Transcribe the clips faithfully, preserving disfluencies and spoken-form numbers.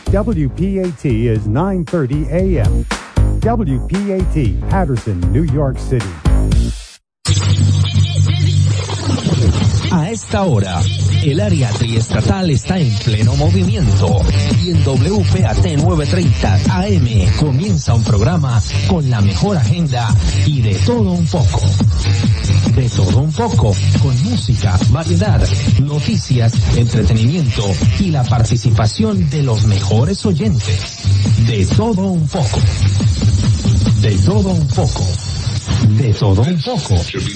W P A T is nine thirty A M W P A T, Patterson, New York City. A esta hora, el área triestatal está en pleno movimiento y en W P A T novecientos treinta A M comienza un programa con la mejor agenda y de todo un poco. De todo un poco, con música, variedad, noticias, entretenimiento y la participación de los mejores oyentes. De todo un poco. De todo un poco. De todo un poco.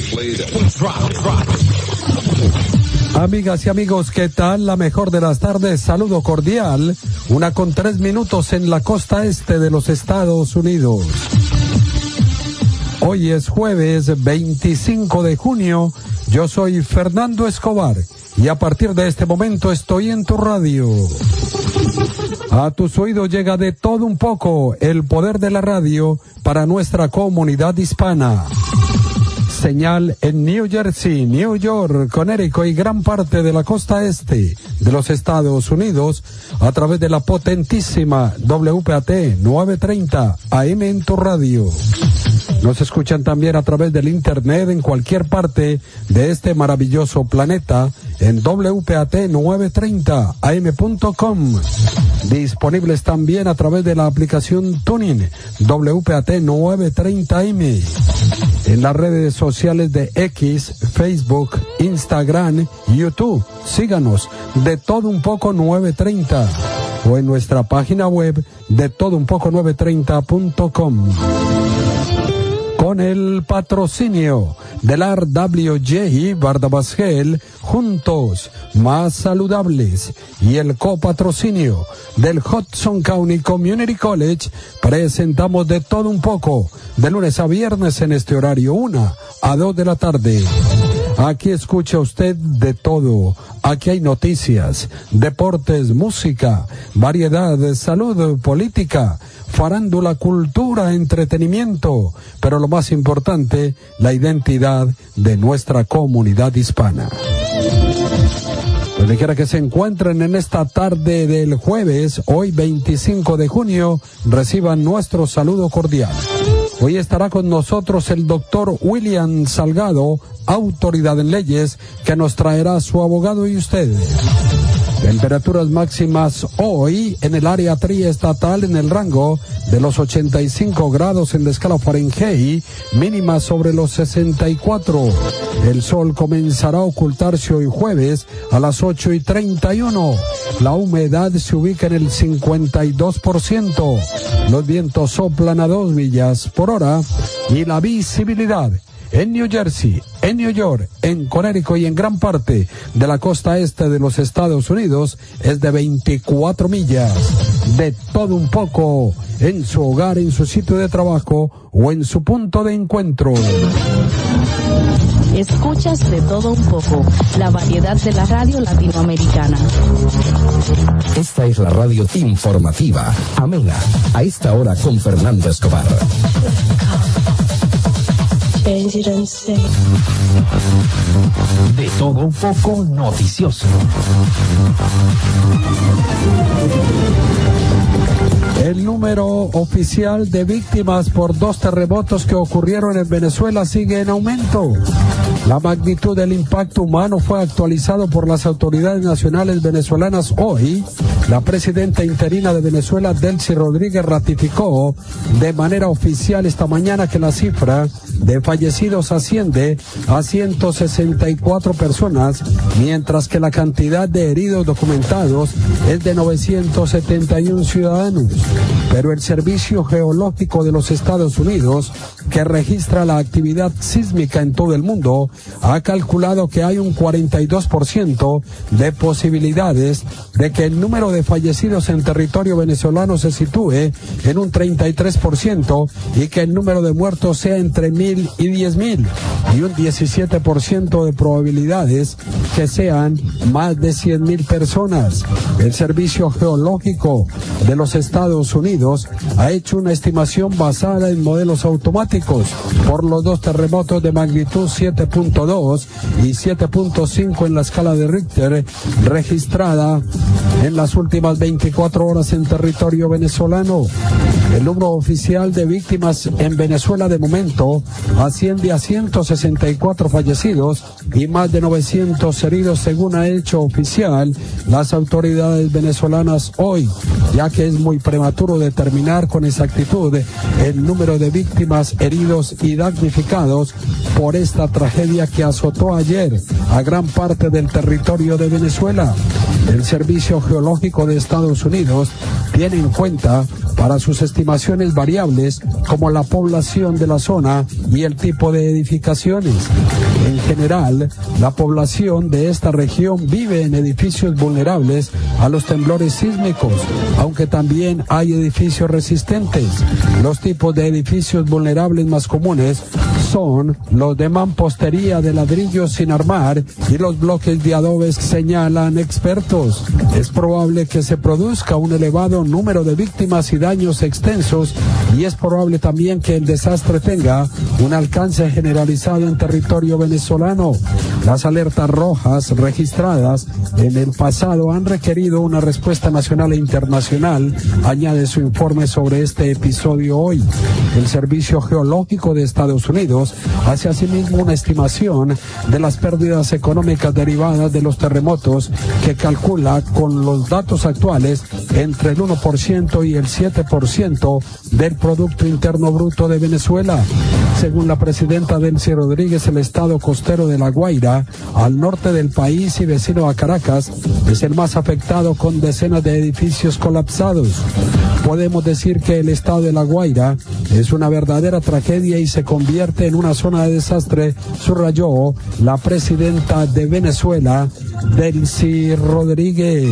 Amigas y amigos, ¿qué tal? La mejor de las tardes, saludo cordial. Una con tres minutos en la costa este de los Estados Unidos. Hoy es jueves veinticinco de junio. Yo soy Fernando Escobar y a partir de este momento estoy en tu radio. A tus oídos llega de todo un poco el poder de la radio para nuestra comunidad hispana. Señal en New Jersey, New York, Connecticut y gran parte de la costa este de los Estados Unidos a través de la potentísima W P A T novecientos treinta A M en tu radio. Nos escuchan también a través del internet en cualquier parte de este maravilloso planeta en W P A T novecientos treinta A M punto com. Disponibles también a través de la aplicación Tuning W P A T novecientos treinta A M. En las redes sociales de X, Facebook, Instagram, YouTube. Síganos de todo un poco novecientos treinta o en nuestra página web de todo un poco novecientos treinta punto com. Con el patrocinio del R W J Bardabasgel, juntos, más saludables, y el copatrocinio del Hudson County Community College, presentamos de todo un poco, de lunes a viernes en este horario, una a dos de la tarde. Aquí escucha usted de todo. Aquí hay noticias, deportes, música, variedad, salud, política, farándula, cultura, entretenimiento, pero lo más importante, la identidad de nuestra comunidad hispana. Donde quiera que se encuentren en esta tarde del jueves, hoy veinticinco de junio, reciban nuestro saludo cordial. Hoy estará con nosotros el doctor William Salgado, autoridad en leyes, que nos traerá su abogado y ustedes. Temperaturas máximas hoy en el área triestatal en el rango de los ochenta y cinco grados en la escala Fahrenheit, mínimas sobre los sesenta y cuatro. El sol comenzará a ocultarse hoy jueves a las ocho y treinta y uno. La humedad se ubica en el cincuenta y dos por ciento. Los vientos soplan a dos millas por hora y la visibilidad en New Jersey, en New York, en Connecticut y en gran parte de la costa este de los Estados Unidos es de veinticuatro millas. De todo un poco en su hogar, en su sitio de trabajo o en su punto de encuentro. Escuchas de todo un poco, la variedad de la radio latinoamericana. Esta es la radio informativa, amena, a esta hora con Fernando Escobar. De todo un poco noticioso. El número oficial de víctimas por dos terremotos que ocurrieron en Venezuela sigue en aumento. La magnitud del impacto humano fue actualizado por las autoridades nacionales venezolanas hoy. La presidenta interina de Venezuela, Delcy Rodríguez, ratificó de manera oficial esta mañana que la cifra de fallecidos asciende a ciento sesenta y cuatro personas, mientras que la cantidad de heridos documentados es de novecientos setenta y uno ciudadanos. Pero el Servicio Geológico de los Estados Unidos, que registra la actividad sísmica en todo el mundo, ha calculado que hay un cuarenta y dos por ciento de posibilidades de que el número de fallecidos en territorio venezolano se sitúe en un treinta y tres por ciento y que el número de muertos sea entre mil y diez mil, y un diecisiete por ciento de probabilidades que sean más de cien mil personas. El Servicio Geológico de los Estados Unidos ha hecho una estimación basada en modelos automáticos por los dos terremotos de magnitud siete punto dos y siete punto cinco en la escala de Richter registrada en las últimas veinticuatro horas en territorio venezolano. El número oficial de víctimas en Venezuela de momento asciende a ciento sesenta y cuatro fallecidos y más de novecientos heridos, según ha hecho oficial las autoridades venezolanas hoy, ya que es muy prematuro determinar con exactitud el número de víctimas, heridos y damnificados por esta tragedia que azotó ayer a gran parte del territorio de Venezuela. El Servicio Geológico de Estados Unidos tiene en cuenta para sus estimaciones variables como la población de la zona y el tipo de edificaciones. En general, la población de esta región vive en edificios vulnerables a los temblores sísmicos, aunque también hay edificios resistentes. Los tipos de edificios vulnerables más comunes son los de mampostería de ladrillos sin armar y los bloques de adobes, señalan expertos. Es probable que se produzca un elevado número de víctimas y daños extensos, y es probable también que el desastre tenga un alcance generalizado en territorio venezolano. Las alertas rojas registradas en el pasado han requerido una respuesta nacional e internacional, añade su informe sobre este episodio hoy. El Servicio Geológico de Estados Unidos hace asimismo una estimación de las pérdidas económicas derivadas de los terremotos, que calcula con los datos actuales entre el uno por ciento y el siete por ciento del Producto Interno Bruto de Venezuela. Según la presidenta Delcy Rodríguez, el estado costero de La Guaira, al norte del país y vecino a Caracas, es el más afectado, con decenas de edificios colapsados. Podemos decir que el estado de La Guaira es una verdadera tragedia y se convierte en una zona de desastre, subrayó la presidenta de Venezuela, Delcy Rodríguez.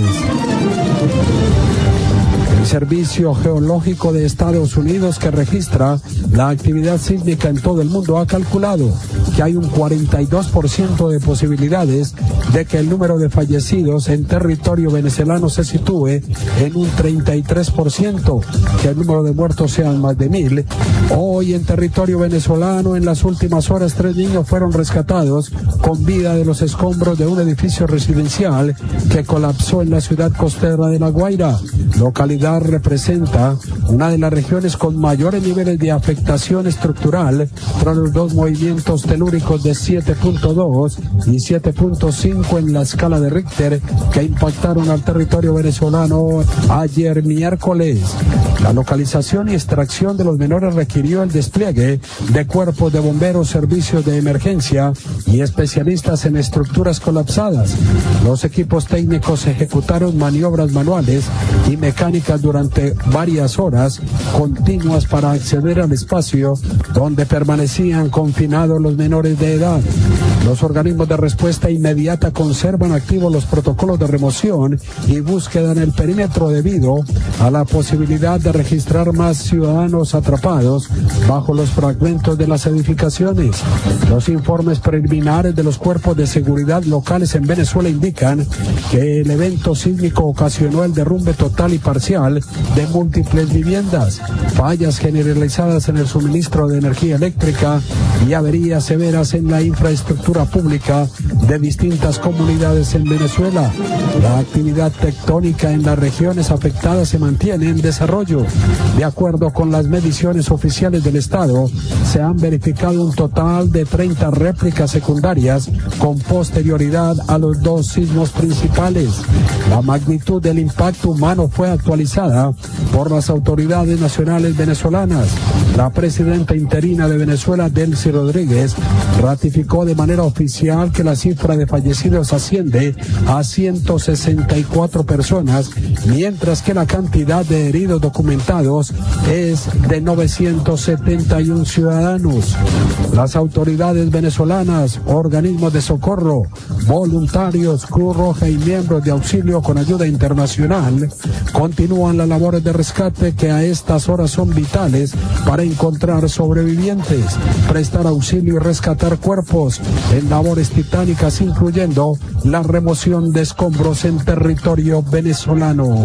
El Servicio Geológico de Estados Unidos, que registra la actividad sísmica en todo el mundo, ha calculado que hay un cuarenta y dos por ciento de posibilidades de que el número de fallecidos en territorio venezolano se sitúe en un treinta y tres por ciento, que el número de muertos sean más de mil. Hoy en territorio venezolano, en las últimas horas, tres niños fueron rescatados con vida de los escombros de un edificio residencial que colapsó en la ciudad costera de La Guaira. Localidad representa una de las regiones con mayores niveles de afectación estructural tras los dos movimientos telúricos de siete punto dos y siete punto cinco en la escala de Richter que impactaron al territorio venezolano ayer miércoles. La localización y extracción de los menores requirió el despliegue de cuerpos de bomberos, servicios de emergencia y especialistas en estructuras colapsadas. Los equipos técnicos ejecutaron maniobras manuales y mecánicas durante varias horas continuas para acceder al espacio donde permanecían confinados los menores de edad. Los organismos de respuesta inmediata conservan activos los protocolos de remoción y búsqueda en el perímetro debido a la posibilidad de registrar más ciudadanos atrapados bajo los fragmentos de las edificaciones. Los informes preliminares de los cuerpos de seguridad locales en Venezuela indican que el evento sísmico ocasionó el derrumbe total y parcial de múltiples viviendas, fallas generalizadas en el suministro de energía eléctrica y averías severas en la infraestructura pública de distintas comunidades en Venezuela. La actividad tectónica en las regiones afectadas se mantiene en desarrollo. De acuerdo con las mediciones oficiales del Estado, se han verificado un total de treinta réplicas secundarias con posterioridad a los dos sismos principales. La magnitud del impacto humano fue actualizada por las autoridades nacionales venezolanas. La presidenta interina de Venezuela, Delcy Rodríguez, ratificó de manera oficial que la cifra de fallecidos asciende a ciento sesenta y cuatro personas, mientras que la cantidad de heridos documentados es de novecientos setenta y uno ciudadanos. Las autoridades venezolanas, organismos de socorro, voluntarios, Cruz Roja y miembros de auxilio con ayuda internacional continúan las labores de rescate que a estas horas son vitales para encontrar sobrevivientes, prestar auxilio y rescatar cuerpos en labores titánicas, incluyendo la remoción de escombros en territorio venezolano.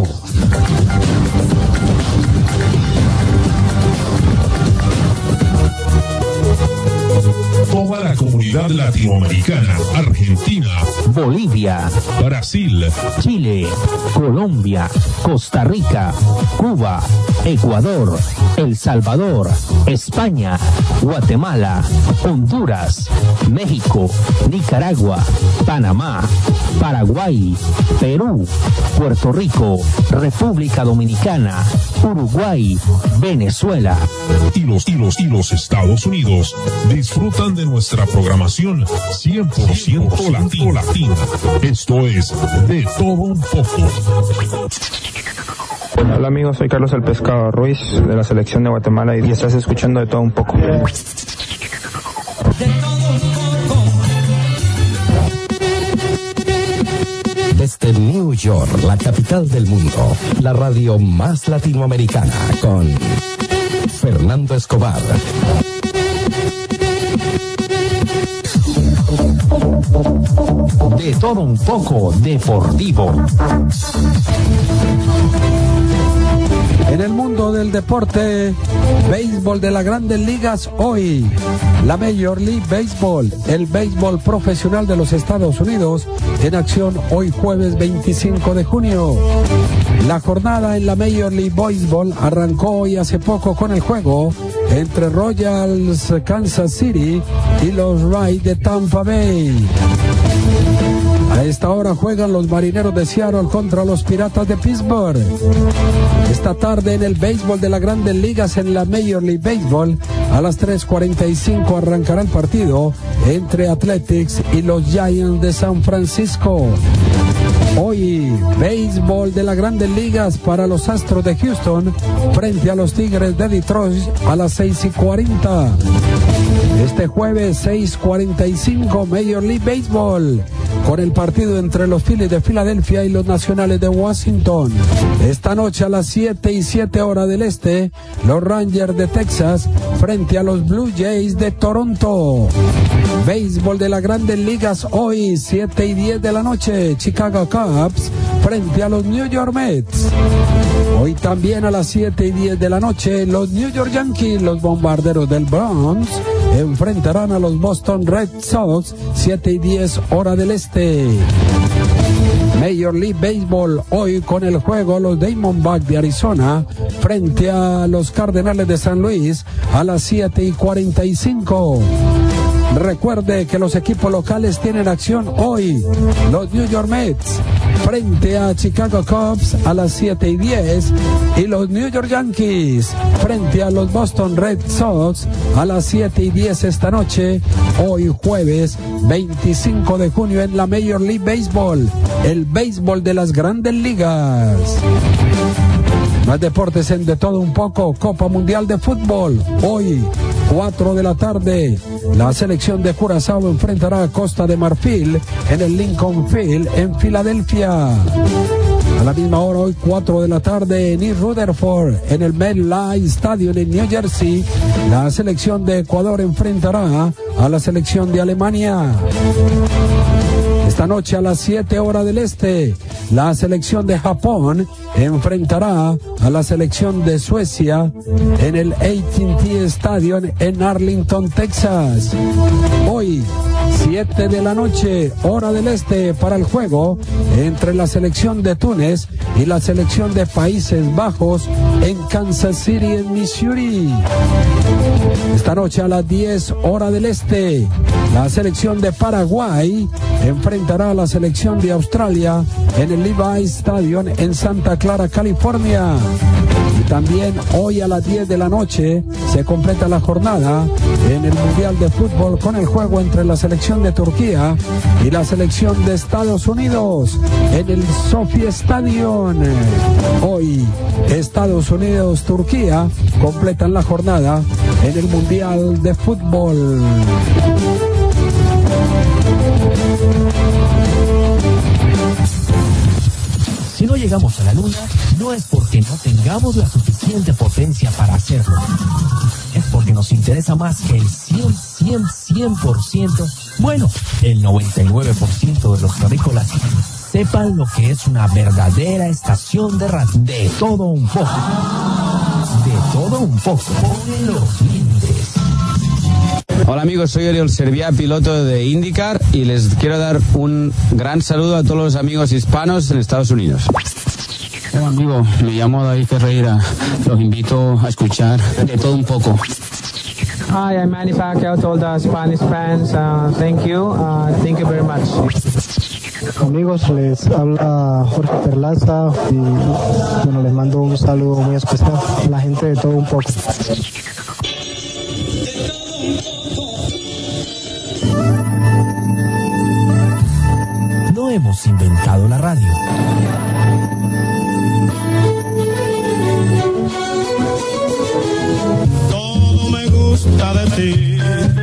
Toda la comunidad Comunidad Latinoamericana, Argentina, Bolivia, Brasil, Chile, Colombia, Costa Rica, Cuba, Ecuador, El Salvador, España, Guatemala, Honduras, México, Nicaragua, Panamá, Paraguay, Perú, Puerto Rico, República Dominicana, Uruguay, Venezuela y los, y los, y los Estados Unidos disfrutan de nuestra programación cien por ciento latina. Esto es De Todo Un Poco. Hola amigos, soy Carlos el Pescado Ruiz de la selección de Guatemala y estás escuchando De Todo Un Poco. Desde New York, la capital del mundo, la radio más latinoamericana, con Fernando Escobar. De Todo Un Poco Deportivo. En el mundo del deporte, béisbol de las Grandes Ligas hoy, la Major League Baseball, el béisbol profesional de los Estados Unidos, en acción hoy jueves veinticinco de junio. La jornada en la Major League Baseball arrancó hoy hace poco con el juego entre Royals Kansas City y los Rays de Tampa Bay. A esta hora juegan los Marineros de Seattle contra los Piratas de Pittsburgh. Esta tarde en el béisbol de las Grandes Ligas en la Major League Baseball, a las tres cuarenta y cinco arrancará el partido entre Athletics y los Giants de San Francisco. Hoy, béisbol de las Grandes Ligas para los Astros de Houston frente a los Tigres de Detroit a las seis y cuarenta. Este jueves seis cuarenta y cinco Major League Baseball con el partido entre los Phillies de Filadelfia y los Nacionales de Washington. Esta noche a las siete y siete hora del este, los Rangers de Texas frente a los Blue Jays de Toronto. Béisbol de las Grandes Ligas hoy siete y diez de la noche, Chicago Cubs frente a los New York Mets. Hoy también a las siete y diez de la noche, los New York Yankees, los Bombarderos del Bronx, enfrentarán a los Boston Red Sox, siete y diez hora del este. Major League Baseball hoy con el juego los Diamondbacks de Arizona frente a los Cardenales de San Luis a las siete y cuarenta y cinco. Recuerde que los equipos locales tienen acción hoy. Los New York Mets frente a Chicago Cubs a las siete y diez y los New York Yankees frente a los Boston Red Sox a las siete y diez esta noche, hoy jueves veinticinco de junio en la Major League Baseball, el béisbol de las Grandes Ligas. Más deportes en De Todo Un Poco. Copa Mundial de Fútbol hoy cuatro de la tarde, la selección de Curazao enfrentará a Costa de Marfil en el Lincoln Field en Filadelfia. A la misma hora hoy cuatro de la tarde en East Rutherford en el MetLife Stadium en New Jersey, la selección de Ecuador enfrentará a la selección de Alemania. Esta noche a las siete horas del este, la selección de Japón enfrentará a la selección de Suecia en el A T and T Stadium en Arlington, Texas. Hoy, siete de la noche, hora del este, para el juego entre la selección de Túnez y la selección de Países Bajos en Kansas City, en Missouri. Esta noche a las diez, hora del este, la selección de Paraguay enfrentará a la selección de Australia en el Levi's Stadium en Santa Clara, California. Y también hoy a las diez de la noche se completa la jornada en el Mundial de Fútbol con el juego entre la selección de Turquía y la selección de Estados Unidos en el Sophie Stadium. Hoy Estados Unidos, Turquía completan la jornada en el Mundial de Fútbol. Si no llegamos a la luna, no es porque no tengamos la suficiente potencia para hacerlo. Es porque nos interesa más que el cien, cien, cien por ciento, bueno, el noventa y nueve por ciento de los terrícolas sepan lo que es una verdadera estación de radio. De todo un poco. De todo un poco. Pone los límites. Hola amigos, soy Oriol Serviá, piloto de IndyCar, y les quiero dar un gran saludo a todos los amigos hispanos en Estados Unidos. Hola amigo, me llamo David Ferreira, los invito a escuchar de todo un poco. Hi, I'm Manny Pacquiao to all the Spanish fans. Uh, thank you. Uh, thank you very much. Amigos, les habla Jorge Perlaza y bueno, les mando un saludo muy especial a la gente de todo un poco. No hemos inventado la radio. Todo me gusta de ti.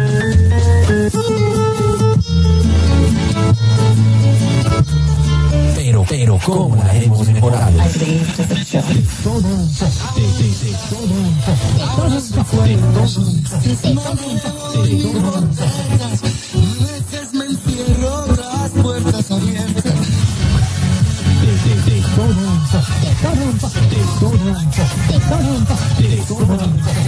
Pero, pero, ¿cómo la hemos mejorado? De todo un poco. De, de, de todo un poco. De todo un poco. De todo un poco. De todo un poco. A veces me encierro las puertas abiertas. De, de, de todo un poco. De todo un poco. De todo un poco. De todo un poco. De todo un poco.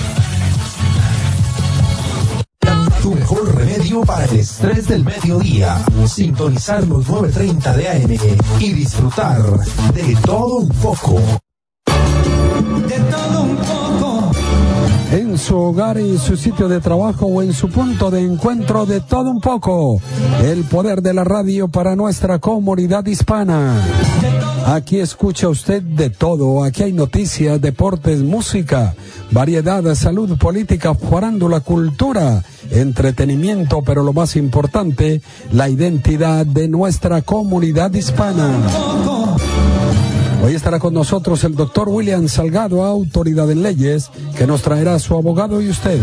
Tu mejor remedio para el estrés del mediodía. Sintonizar los nueve treinta de A M y disfrutar de todo un poco. De todo un poco. En su hogar, en su sitio de trabajo o en su punto de encuentro, de todo un poco. El poder de la radio para nuestra comunidad hispana. Aquí escucha usted de todo. Aquí hay noticias, deportes, música, variedad, salud, política, farándula, cultura, entretenimiento, pero lo más importante, la identidad de nuestra comunidad hispana. Hoy estará con nosotros el doctor William Salgado, autoridad en leyes, que nos traerá su abogado y usted.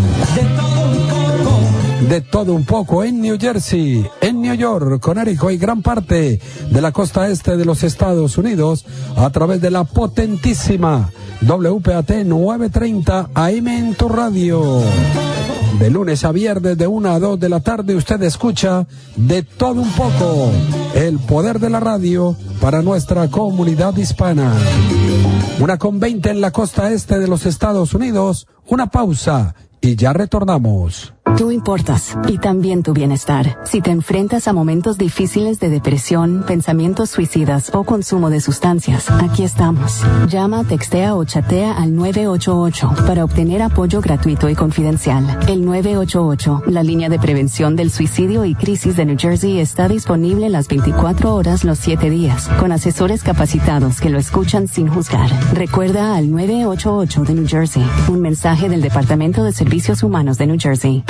De todo un poco en New Jersey, en New York, Connecticut y gran parte de la costa este de los Estados Unidos a través de la potentísima W P A T novecientos treinta A M en tu radio. De lunes a viernes de una a dos de la tarde usted escucha de todo un poco, el poder de la radio para nuestra comunidad hispana. Una con veinte en la costa este de los Estados Unidos, una pausa y ya retornamos. Tú importas, y también tu bienestar. Si te enfrentas a momentos difíciles de depresión, pensamientos suicidas o consumo de sustancias, aquí estamos. Llama, textea o chatea al nueve ocho ocho para obtener apoyo gratuito y confidencial. El nueve ocho ocho, la línea de prevención del suicidio y crisis de New Jersey, está disponible las veinticuatro horas los siete días, con asesores capacitados que lo escuchan sin juzgar. Recuerda al nueve ocho ocho de New Jersey, un mensaje del Departamento de Servicios Humanos de New Jersey.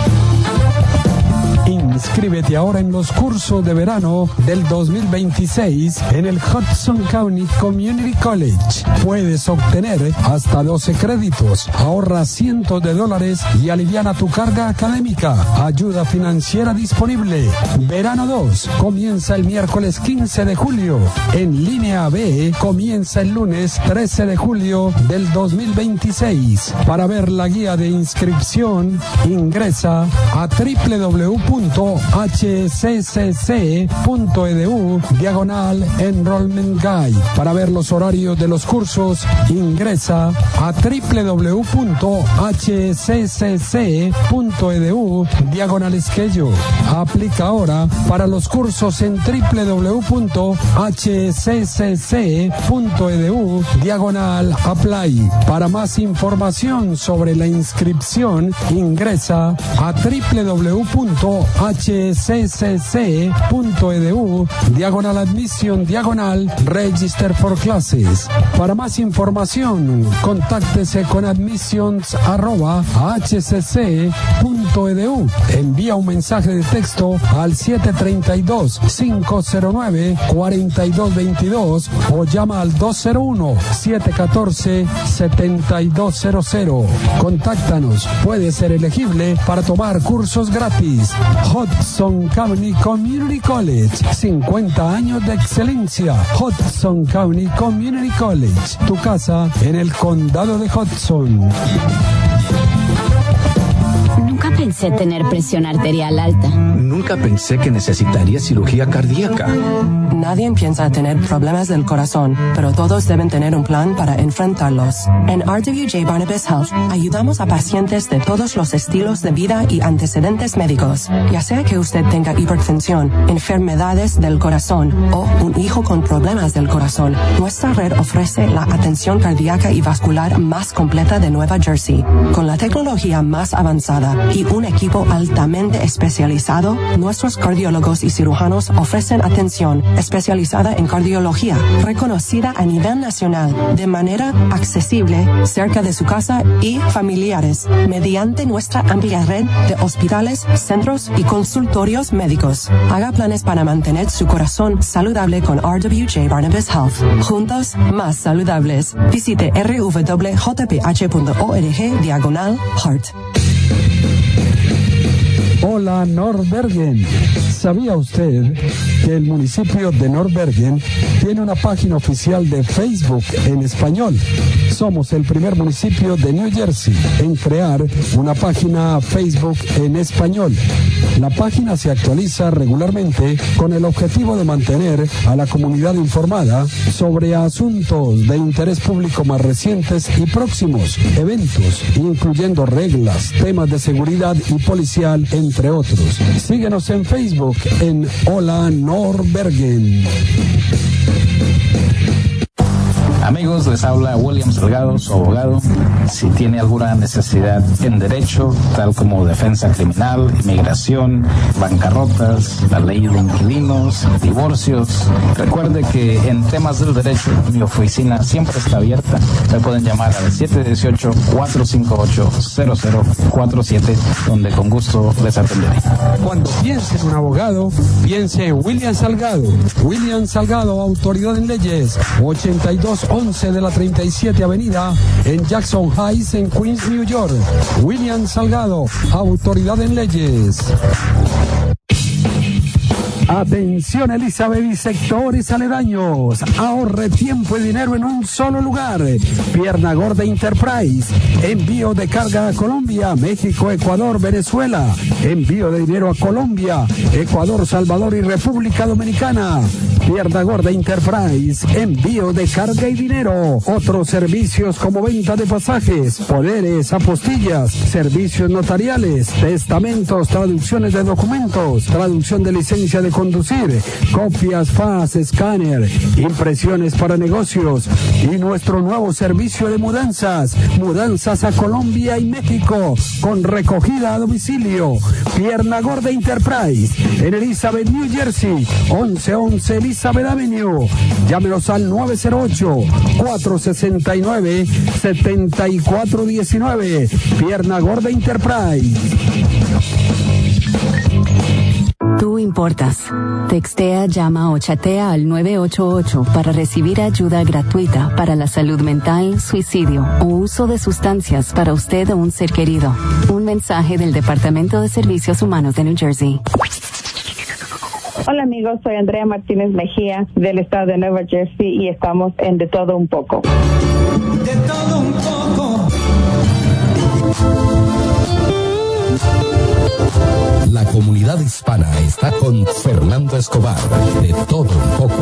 Inscríbete ahora en los cursos de verano del dos mil veintiséis en el Hudson County Community College. Puedes obtener hasta doce créditos, ahorra cientos de dólares y aliviana tu carga académica. Ayuda financiera disponible. Verano dos comienza el miércoles quince de julio. En línea B comienza el lunes trece de julio del dos mil veintiséis. Para ver la guía de inscripción, ingresa a doble u doble u doble u punto h c c c punto e d u diagonal Enrollment Guide. Para ver los horarios de los cursos, ingresa a doble u doble u doble u punto h c c c punto e d u diagonal Schedule. Aplica ahora para los cursos en doble u doble u doble u punto h c c c punto e d u diagonal Apply. Para más información sobre la inscripción, ingresa a doble u doble u doble u punto h c c c punto e d u diagonal Admission diagonal Register for Classes. Para más información, contáctese con admissions arroba h c c punto e d u. Envía un mensaje de texto al siete tres dos, cinco cero nueve, cuatro dos dos dos o llama al dos cero uno, siete uno cuatro, siete dos cero cero. Contáctanos, puede ser elegible para tomar cursos gratis. Hudson County Community College, cincuenta años de excelencia. Hudson County Community College, tu casa en el condado de Hudson. Nunca pensé tener presión arterial alta. Nunca pensé que necesitaría cirugía cardíaca. Nadie piensa tener problemas del corazón, pero todos deben tener un plan para enfrentarlos. En R W J Barnabas Health ayudamos a pacientes de todos los estilos de vida y antecedentes médicos. Ya sea que usted tenga hipertensión, enfermedades del corazón o un hijo con problemas del corazón, nuestra red ofrece la atención cardíaca y vascular más completa de Nueva Jersey. Con la tecnología más avanzada y un equipo altamente especializado, nuestros cardiólogos y cirujanos ofrecen atención especializada en cardiología, reconocida a nivel nacional, de manera accesible, cerca de su casa y familiares, mediante nuestra amplia red de hospitales, centros y consultorios médicos. Haga planes para mantener su corazón saludable con R W J Barnabas Health. Juntos, más saludables. Visite r w w punto j p h punto org diagonal heart. Hola Nordbergen. ¿Sabía usted que el municipio de Nordbergen tiene una página oficial de Facebook en español? Somos el primer municipio de New Jersey en crear una página Facebook en español. La página se actualiza regularmente con el objetivo de mantener a la comunidad informada sobre asuntos de interés público más recientes y próximos, eventos, incluyendo reglas, temas de seguridad y policial, entre otros. Síguenos en Facebook en Hola Nordbergen. Amigos, les habla William Salgado, su abogado. Si tiene alguna necesidad en derecho, tal como defensa criminal, inmigración, bancarrotas, la ley de inquilinos, divorcios, recuerde que en temas del derecho mi oficina siempre está abierta. Me pueden llamar al siete uno ocho, cuatro cinco ocho, cero cero cuatro siete, donde con gusto les atenderé. Cuando piense en un abogado, piense en William Salgado. William Salgado, autoridad en leyes, ochenta y dos once de la treinta y siete Avenida en Jackson Heights, en Queens, New York. William Salgado, autoridad en leyes. Atención Elizabeth y sectores aledaños. Ahorre tiempo y dinero en un solo lugar. Pierna Gorda Enterprise. Envío de carga a Colombia, México, Ecuador, Venezuela. Envío de dinero a Colombia, Ecuador, Salvador y República Dominicana. Pierna Gorda Enterprise. Envío de carga y dinero. Otros servicios como venta de pasajes, poderes, apostillas, servicios notariales, testamentos, traducciones de documentos, traducción de licencia de conducir, copias, fax, escáner, impresiones para negocios y nuestro nuevo servicio de mudanzas, mudanzas a Colombia y México con recogida a domicilio. Pierna Gorda Enterprise en Elizabeth, New Jersey, once once Elizabeth Avenue. Llámenos al nueve cero ocho, cuatro seis nueve, siete cuatro uno nueve. Pierna Gorda Enterprise. Tú importas. Textea, llama o chatea al nueve ocho ocho para recibir ayuda gratuita para la salud mental, suicidio o uso de sustancias para usted o un ser querido. Un mensaje del Departamento de Servicios Humanos de New Jersey. Hola amigos, soy Andrea Martínez Mejía del estado de Nueva Jersey y estamos en De Todo Un Poco. De todo un poco. La comunidad hispana está con Fernando Escobar, De Todo Un Poco.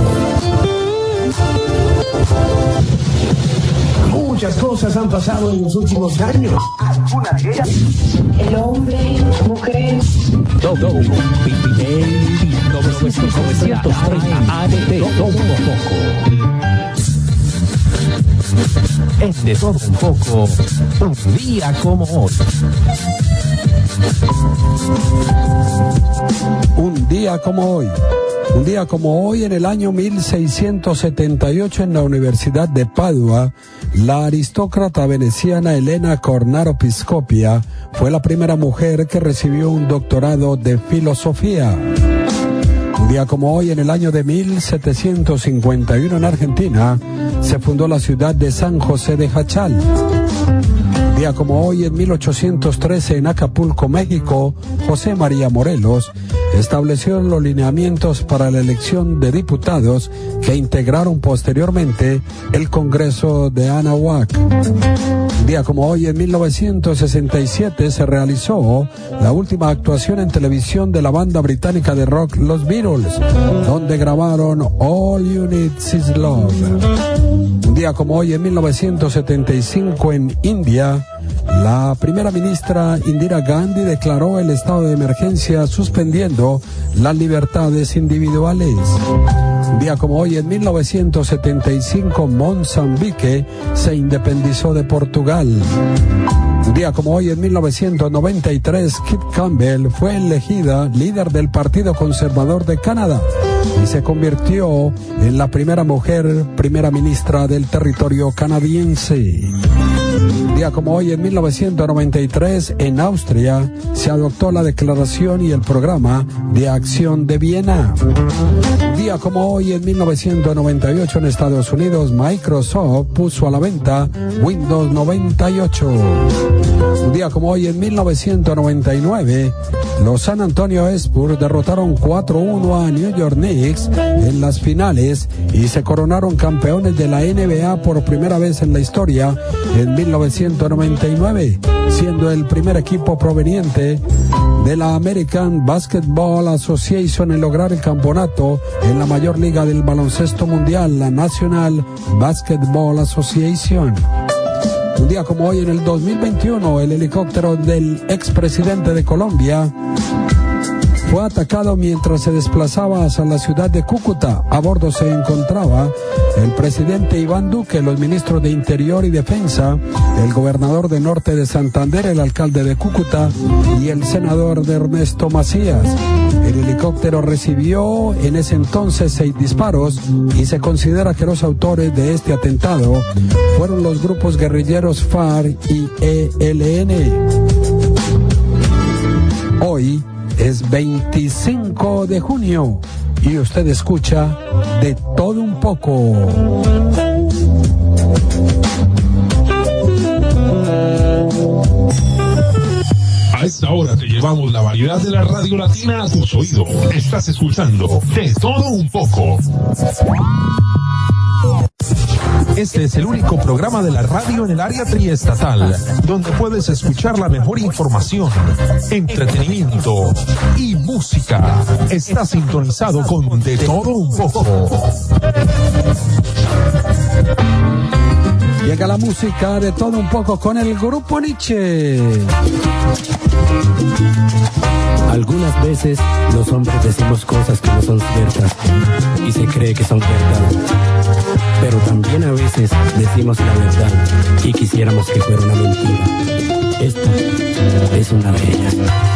Muchas cosas han pasado en los últimos años. Alguna de ellas. El hombre, mujer. Todo un poco. De Todo Un Poco. Es De Todo Un Poco, un día como hoy. Un día como hoy. Un día como hoy, en el año mil seiscientos setenta y ocho, en la Universidad de Padua, la aristócrata veneciana Elena Cornaro Piscopia fue la primera mujer que recibió un doctorado de filosofía. Un día como hoy, en el año de mil setecientos cincuenta y uno, en Argentina, se fundó la ciudad de San José de Jachal. Día como hoy, en mil ochocientos trece, en Acapulco, México, José María Morelos estableció los lineamientos para la elección de diputados que integraron posteriormente el Congreso de Anahuac. Día como hoy, en mil novecientos sesenta y siete, se realizó la última actuación en televisión de la banda británica de rock Los Beatles, donde grabaron All You Need Is Love. Un día como hoy, en mil novecientos setenta y cinco, en India, la primera ministra Indira Gandhi declaró el estado de emergencia, suspendiendo las libertades individuales. Un día como hoy, en mil novecientos setenta y cinco, Mozambique se independizó de Portugal. Un día como hoy, en mil novecientos noventa y tres, Kit Campbell fue elegida líder del Partido Conservador de Canadá y se convirtió en la primera mujer primera ministra del territorio canadiense. Un día como hoy, en mil novecientos noventa y tres, en Austria, se adoptó la Declaración y el Programa de Acción de Viena. Un día como hoy, en mil novecientos noventa y ocho, en Estados Unidos, Microsoft puso a la venta Windows noventa y ocho. Un día como hoy, en mil novecientos noventa y nueve, los San Antonio Spurs derrotaron cuatro uno a New York Knicks en las finales y se coronaron campeones de la N B A por primera vez en la historia en mil novecientos noventa y nueve, siendo el primer equipo proveniente de la American Basketball Association en lograr el campeonato en la mayor liga del baloncesto mundial, la National Basketball Association. Un día como hoy, en el dos mil veintiuno, el helicóptero del expresidente de Colombia fue atacado mientras se desplazaba hacia la ciudad de Cúcuta. A bordo se encontraba el presidente Iván Duque, los ministros de Interior y Defensa, el gobernador de Norte de Santander, el alcalde de Cúcuta y el senador de Ernesto Macías. El helicóptero recibió en ese entonces seis disparos y se considera que los autores de este atentado fueron los grupos guerrilleros FARC y E L N. Hoy es veinticinco de junio y usted escucha De Todo Un Poco. A esta hora te llevamos la variedad de la radio latina a tus oídos. Estás escuchando De Todo Un Poco. Este es el único programa de la radio en el área triestatal donde puedes escuchar la mejor información, entretenimiento y música. Está sintonizado con De Todo Un Poco. Llega la música De Todo Un Poco con el grupo Nietzsche. Algunas veces los hombres decimos cosas que no son ciertas y se cree que son verdad. Pero también a veces decimos la verdad y quisiéramos que fuera una mentira. Esta es una de ellas.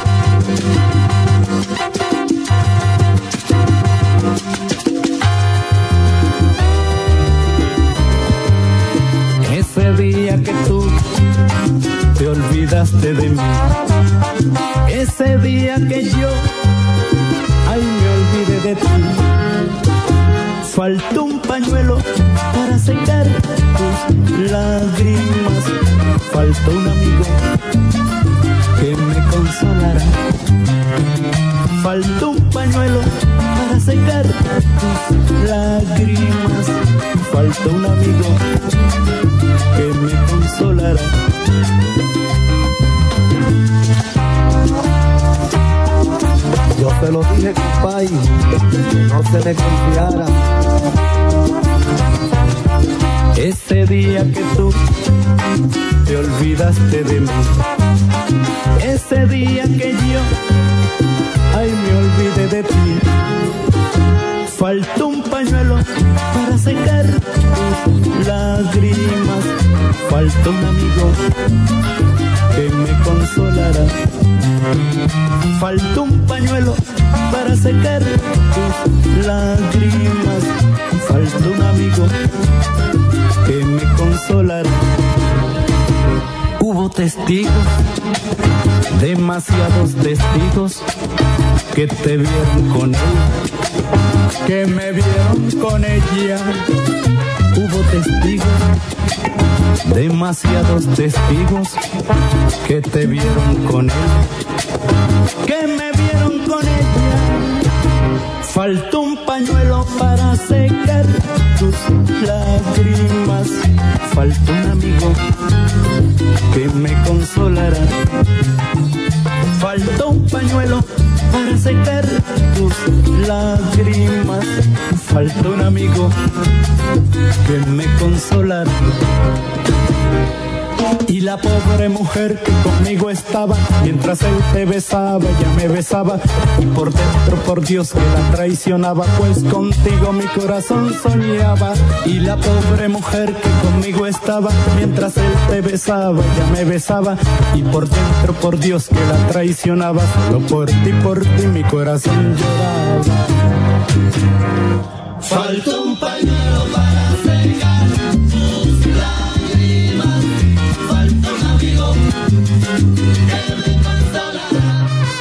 Ese día que tú te olvidaste de mí, ese día que yo, ay, me olvidé de ti. Faltó un pañuelo para secar tus lágrimas. Faltó un amigo que me consolara. Faltó un pañuelo para secar tus lágrimas. Faltó un amigo que me consolara. Yo te lo dije, compadre, que no se me confiara. Ese día que tú te olvidaste de mí, ese día que yo, ay, me olvidé de ti. Faltó un pañuelo para secar tus lágrimas. Faltó un amigo que me consolara. Faltó un pañuelo para secar tus lágrimas. Faltó un amigo que me consolara. Hubo testigos, demasiados testigos, que te vieron con él, que me vieron con ella. Hubo testigos, demasiados testigos que te vieron con él, que me vieron con ella. Faltó un pañuelo para secar tus lágrimas, faltó un amigo que me consolara. Faltó un pañuelo para secar tus lágrimas, faltó un amigo que me consolara. Y la pobre mujer que conmigo estaba, mientras él te besaba, ella me besaba, y por dentro, por Dios, que la traicionaba, pues contigo mi corazón soñaba. Y la pobre mujer que conmigo estaba, mientras él te besaba, ella me besaba, y por dentro, por Dios, que la traicionaba, solo por ti, por ti mi corazón lloraba. Faltó un pañuelo para secar tus lágrimas, faltó un amigo que me consolara.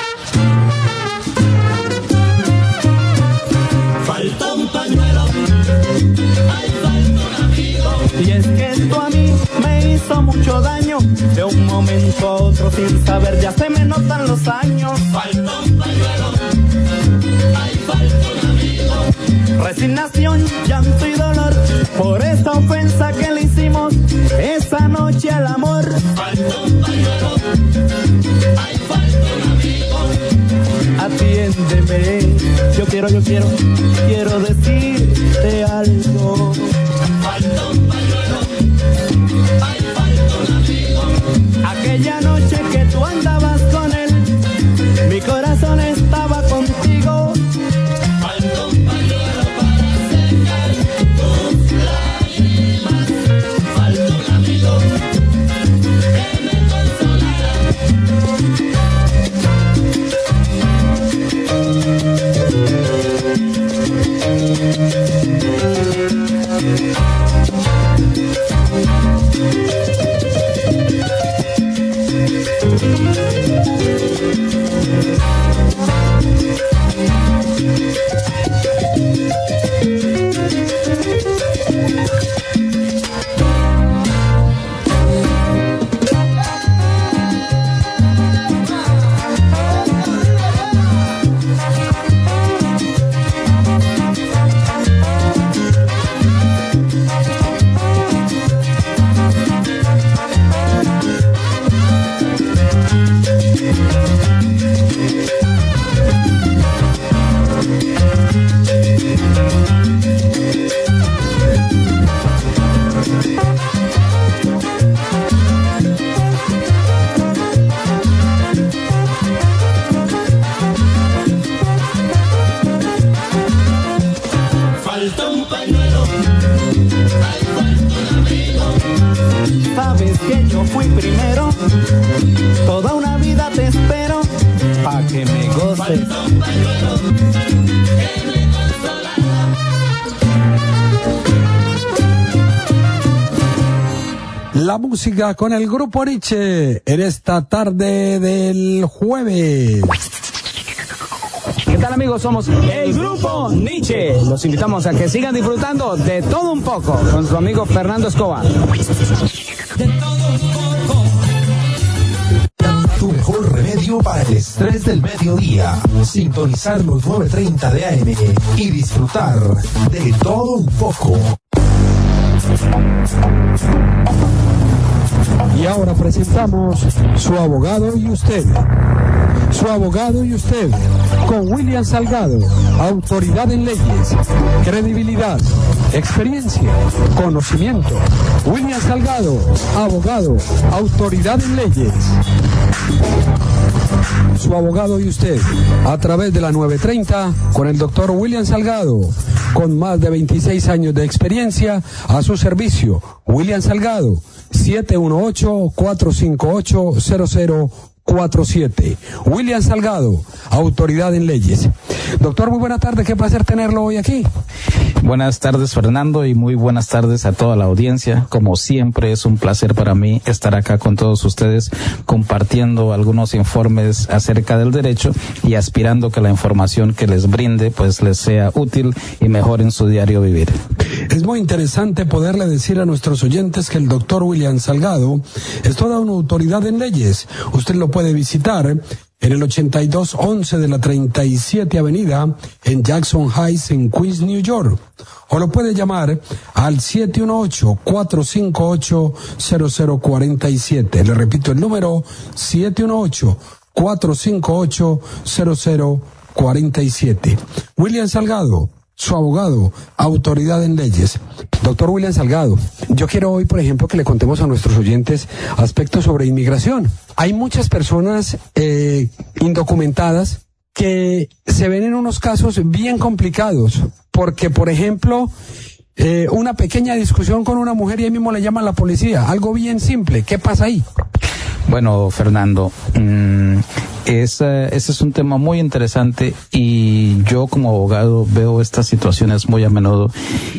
Faltó un pañuelo, ay, faltó un amigo. Y es que esto a mí me hizo mucho daño, de un momento a otro sin saber ya se me notan los años. Faltó un pañuelo, ay, faltó un amigo. Resignación, llanto y dolor por esa ofensa que le hicimos esa noche al amor. Faltó un pañuelo, ay, faltó un amigo. Atiéndeme, yo quiero, yo quiero, quiero decirte algo. Faltó un pañuelo, ay, faltó un amigo. Aquella noche que tú andabas con él, mi corazón estaba contigo. Faltó un pañuelo para secar tus lágrimas, faltó un amigo que me consolara. Faltó un pañuelo, ay, faltó un amigo. Sabes que yo fui primero, toda una vida te espero, pa' que me goces. Faltó un pañuelo que me consolara. La música con el grupo Nietzsche en esta tarde del jueves. ¿Qué tal, amigos? Somos el grupo Nietzsche. Los invitamos a que sigan disfrutando de todo un poco con su amigo Fernando Escobar. Tu mejor remedio para el estrés del mediodía. Sintonizar los nueve treinta de A M y disfrutar de todo un poco. Y ahora presentamos Su Abogado y Usted. Su Abogado y Usted, con William Salgado, autoridad en leyes, credibilidad, experiencia, conocimiento. William Salgado, abogado, autoridad en leyes. Su Abogado y Usted, a través de la nueve treinta, con el doctor William Salgado, con más de veintiséis años de experiencia a su servicio. William Salgado, siete uno ocho, cuatro cinco ocho, cero cero cuatro siete. William Salgado, autoridad en leyes. Doctor, muy buena tarde, qué placer tenerlo hoy aquí. Buenas tardes, Fernando, y muy buenas tardes a toda la audiencia. Como siempre, es un placer para mí estar acá con todos ustedes compartiendo algunos informes acerca del derecho y aspirando que la información que les brinde pues les sea útil y mejor en su diario vivir. Es muy interesante poderle decir a nuestros oyentes que el doctor William Salgado es toda una autoridad en leyes. Usted lo puede visitar en el ochenta y dos once de la treinta y siete Avenida en Jackson Heights en Queens, New York. O lo puede llamar al siete uno ocho, cuatro cinco ocho, cero cero cuatro siete. Le repito el número, siete uno ocho, cuatro cinco ocho, cero cero cuatro siete. William Salgado, su abogado, autoridad en leyes. Doctor William Salgado, yo quiero hoy, por ejemplo, que le contemos a nuestros oyentes aspectos sobre inmigración. Hay muchas personas eh, indocumentadas que se ven en unos casos bien complicados, porque, por ejemplo, eh, una pequeña discusión con una mujer y ahí mismo le llaman a la policía, algo bien simple. ¿Qué pasa ahí? Bueno, Fernando, mmm, ese, ese es un tema muy interesante y yo como abogado veo estas situaciones muy a menudo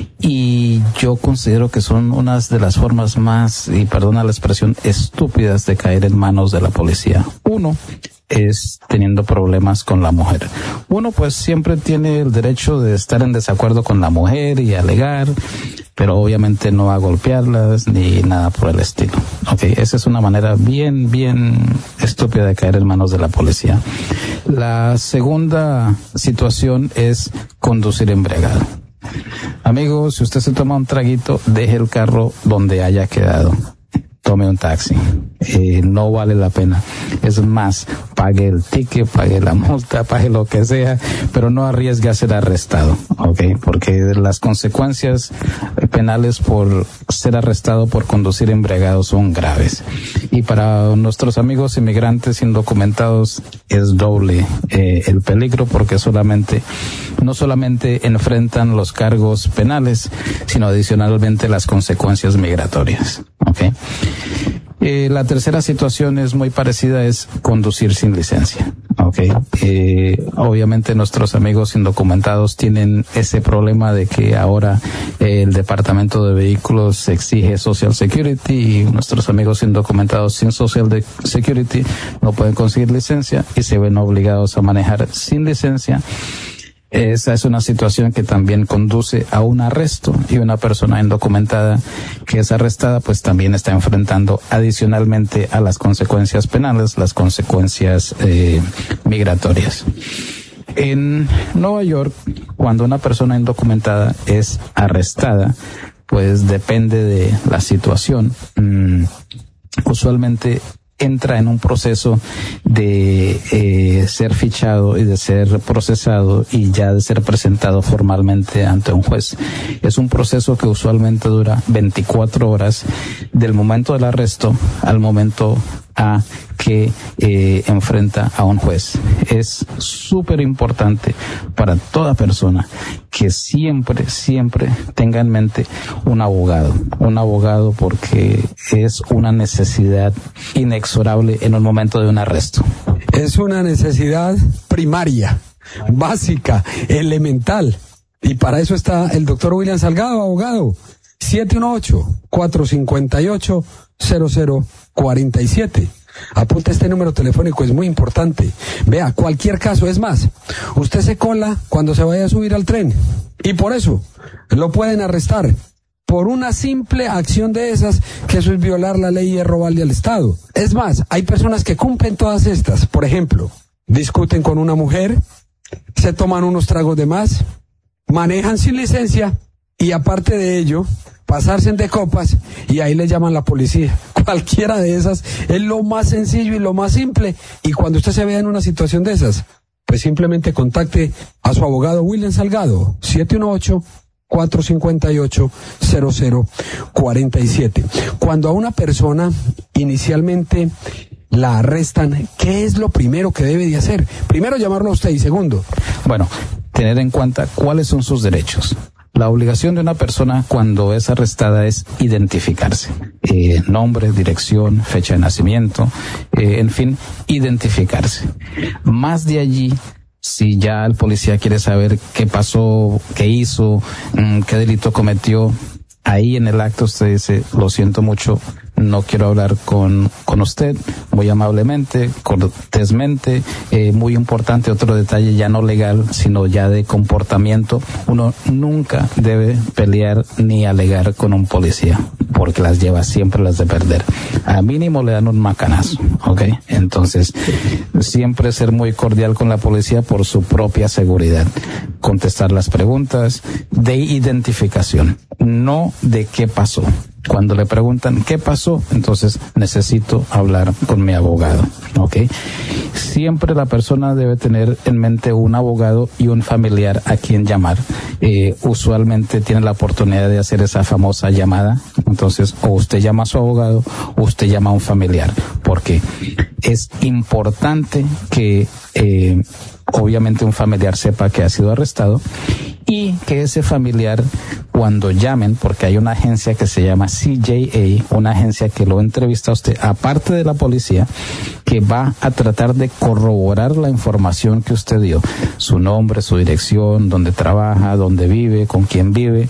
y yo considero que son unas de las formas más, y perdona la expresión, estúpidas de caer en manos de la policía. Uno es teniendo problemas con la mujer. Uno pues siempre tiene el derecho de estar en desacuerdo con la mujer y alegar, pero obviamente no a golpearlas ni nada por el estilo. Okay, esa es una manera bien, bien estúpida de caer en manos de la policía. La segunda situación es conducir embriagado. Amigo, si usted se toma un traguito, deje el carro donde haya quedado. Tome un taxi. Eh, no vale la pena. Es más, pague el ticket, pague la multa, pague lo que sea, pero no arriesgue a ser arrestado, ¿ok? Porque las consecuencias penales por ser arrestado por conducir embriagado son graves. Y para nuestros amigos inmigrantes indocumentados es doble eh, el peligro, porque solamente, no solamente enfrentan los cargos penales, sino adicionalmente las consecuencias migratorias, ¿ok? Eh, la tercera situación es muy parecida, es conducir sin licencia. Okay. Eh, obviamente nuestros amigos indocumentados tienen ese problema de que ahora eh, el Departamento de Vehículos exige Social Security y nuestros amigos indocumentados sin Social de Security no pueden conseguir licencia y se ven obligados a manejar sin licencia. Esa es una situación que también conduce a un arresto, y una persona indocumentada que es arrestada pues también está enfrentando adicionalmente a las consecuencias penales, las consecuencias eh, migratorias. En Nueva York, cuando una persona indocumentada es arrestada, pues depende de la situación. Mm, usualmente entra en un proceso de eh, ser fichado y de ser procesado y ya de ser presentado formalmente ante un juez. Es un proceso que usualmente dura veinticuatro horas del momento del arresto al momento a que eh, enfrenta a un juez. Es súper importante para toda persona que siempre, siempre tenga en mente un abogado. Un abogado porque es una necesidad inexorable en un momento de un arresto. Es una necesidad primaria, básica, elemental. Y para eso está el doctor William Salgado, abogado. siete uno ocho, cuatro cinco ocho, cero cero cuatro siete. Apunta este número telefónico, es muy importante. Vea, cualquier caso, es más, usted se cola cuando se vaya a subir al tren y por eso lo pueden arrestar por una simple acción de esas, que eso es violar la ley y es robarle al Estado. Es más, hay personas que cumplen todas estas. Por ejemplo, discuten con una mujer, se toman unos tragos de más, manejan sin licencia y aparte de ello pasarse de copas y ahí le llaman la policía. Cualquiera de esas es lo más sencillo y lo más simple, y cuando usted se vea en una situación de esas, pues simplemente contacte a su abogado William Salgado, siete uno ocho, cuatro cinco ocho, cero cero cuatro siete. Cuando a una persona inicialmente la arrestan, ¿qué es lo primero que debe de hacer? Primero, llamarlo a usted, y segundo, bueno, tener en cuenta cuáles son sus derechos. La obligación de una persona cuando es arrestada es identificarse. Eh, nombre, dirección, fecha de nacimiento, eh, en fin, identificarse. Más de allí, si ya el policía quiere saber qué pasó, qué hizo, mmm, qué delito cometió, ahí en el acto usted dice, lo siento mucho, no quiero hablar con, con usted, muy amablemente, cortésmente, eh, muy importante, otro detalle ya no legal, sino ya de comportamiento. Uno nunca debe pelear ni alegar con un policía, porque las lleva siempre las de perder. A mínimo le dan un macanazo, ¿ok? Entonces, siempre ser muy cordial con la policía por su propia seguridad. Contestar las preguntas de identificación, no de qué pasó. Cuando le preguntan qué pasó, entonces necesito hablar con mi abogado, ¿ok? Siempre la persona debe tener en mente un abogado y un familiar a quien llamar. Eh, usualmente tiene la oportunidad de hacer esa famosa llamada. Entonces, o usted llama a su abogado o usted llama a un familiar, porque es importante que eh, obviamente un familiar sepa que ha sido arrestado y que ese familiar, cuando llamen, porque hay una agencia que se llama C J A, una agencia que lo entrevista a usted, aparte de la policía, que va a tratar de corroborar la información que usted dio, su nombre, su dirección, dónde trabaja, dónde vive, con quién vive.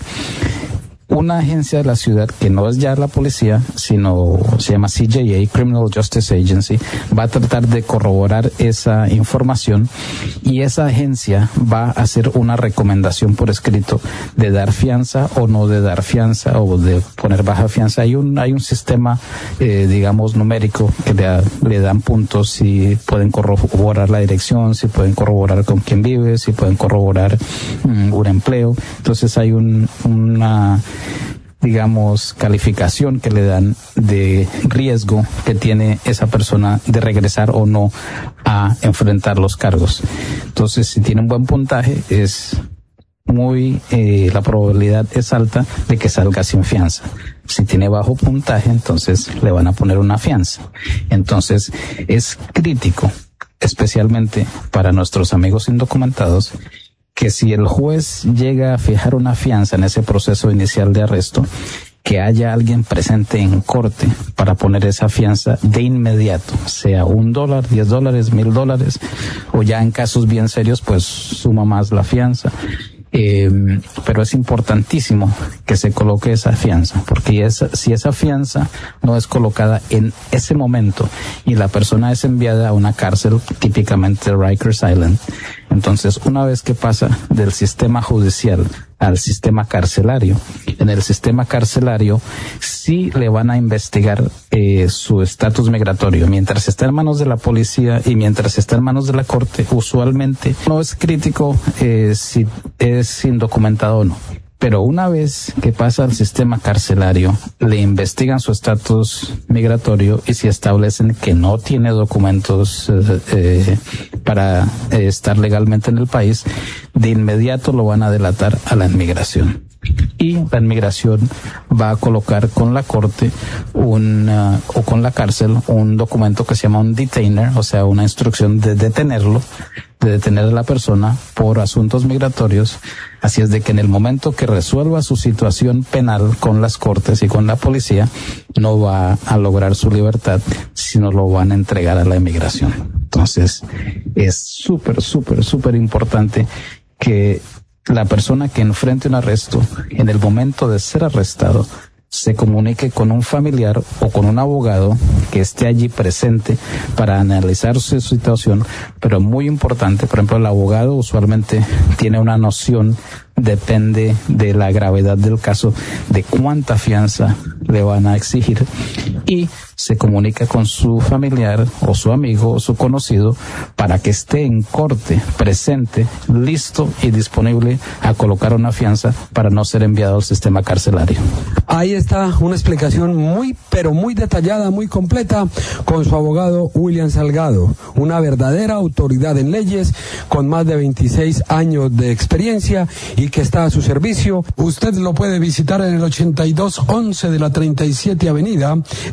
Una agencia de la ciudad que no es ya la policía, sino se llama C J A, Criminal Justice Agency, va a tratar de corroborar esa información y esa agencia va a hacer una recomendación por escrito de dar fianza o no de dar fianza o de poner baja fianza. Hay un hay un sistema, eh, digamos, numérico que le, le dan puntos si pueden corroborar la dirección, si pueden corroborar con quién vive, si pueden corroborar um, un empleo. Entonces hay un una digamos, calificación que le dan de riesgo que tiene esa persona de regresar o no a enfrentar los cargos. Entonces, si tiene un buen puntaje, es muy, eh, la probabilidad es alta de que salga sin fianza. Si tiene bajo puntaje, entonces le van a poner una fianza. Entonces, es crítico, especialmente para nuestros amigos indocumentados, que si el juez llega a fijar una fianza en ese proceso inicial de arresto, que haya alguien presente en corte para poner esa fianza de inmediato, sea un dólar, diez dólares, mil dólares, o ya en casos bien serios, pues suma más la fianza. Eh, pero es importantísimo que se coloque esa fianza, porque esa, si esa fianza no es colocada en ese momento y la persona es enviada a una cárcel, típicamente Rikers Island, entonces una vez que pasa del sistema judicial al sistema carcelario, en el sistema carcelario sí le van a investigar eh, su estatus migratorio. Mientras está en manos de la policía y mientras está en manos de la corte, usualmente no es crítico eh, si es indocumentado o no. Pero una vez que pasa al sistema carcelario, le investigan su estatus migratorio y si establecen que no tiene documentos eh, eh, para eh, estar legalmente en el país, de inmediato lo van a delatar a la inmigración. Y la inmigración va a colocar con la corte un, uh, o con la cárcel un documento que se llama un detainer, o sea, una instrucción de detenerlo, de detener a la persona por asuntos migratorios. Así es de que en el momento que resuelva su situación penal con las cortes y con la policía, no va a lograr su libertad, sino lo van a entregar a la inmigración. Entonces, es súper, súper, súper importante que la persona que enfrente un arresto, en el momento de ser arrestado, se comunique con un familiar o con un abogado que esté allí presente para analizar su situación, pero muy importante, por ejemplo, el abogado usualmente tiene una noción, depende de la gravedad del caso, de cuánta fianza le van a exigir y se comunica con su familiar o su amigo o su conocido para que esté en corte, presente, listo y disponible a colocar una fianza para no ser enviado al sistema carcelario. Ahí está una explicación muy, pero muy detallada, muy completa, con su abogado William Salgado, una verdadera autoridad en leyes, con más de veintiséis años de experiencia y que está a su servicio. Usted lo puede visitar en el ochenta y dos once de la treinta y siete Avenida, en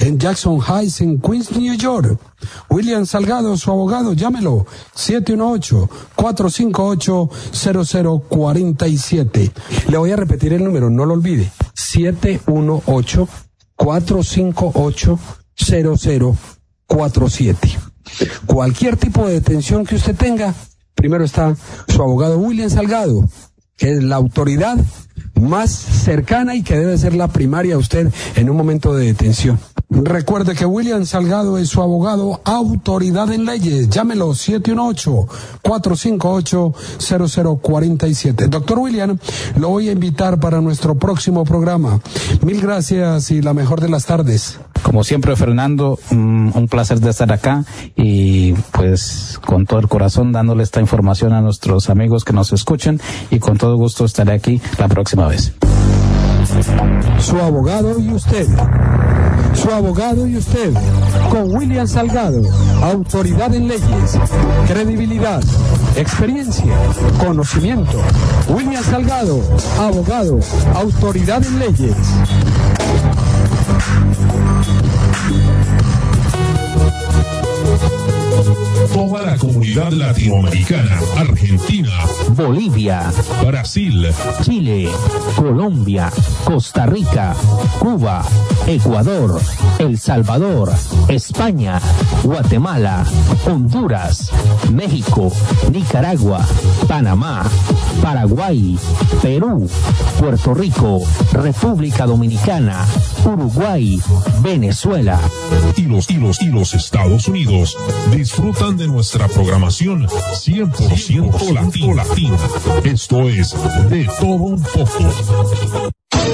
en Jackson Heights, en Queens, New York. William Salgado, su abogado, llámelo, siete uno ocho, cuatro cinco ocho, cero cero cuatro siete. Le voy a repetir el número, no lo olvide, siete uno ocho, cuatro cinco ocho, cero cero cuatro siete. Cualquier tipo de detención que usted tenga, primero está su abogado William Salgado, que es la autoridad más cercana y que debe ser la primaria a usted en un momento de detención. Recuerde que William Salgado es su abogado, autoridad en leyes. Llámelo siete uno ocho, cuatro cinco ocho, cero cero cuatro siete. Doctor William, lo voy a invitar para nuestro próximo programa. Mil gracias y la mejor de las tardes. Como siempre, Fernando, un placer de estar acá y pues con todo el corazón dándole esta información a nuestros amigos que nos escuchan, y con todo gusto estaré aquí la próxima vez. Su abogado y usted. Su abogado y usted. Con William Salgado, autoridad en leyes, credibilidad, experiencia, conocimiento. William Salgado, abogado, autoridad en leyes. Toda la comunidad latinoamericana, Argentina, Bolivia, Brasil, Chile, Colombia, Costa Rica, Cuba, Ecuador, El Salvador, España, Guatemala, Honduras, México, Nicaragua, Panamá, Paraguay, Perú, Puerto Rico, República Dominicana, Uruguay, Venezuela y los, y los, y los Estados Unidos disfrutan de nuestra programación cien por ciento latina. latina. Esto es De Todo Un Poco.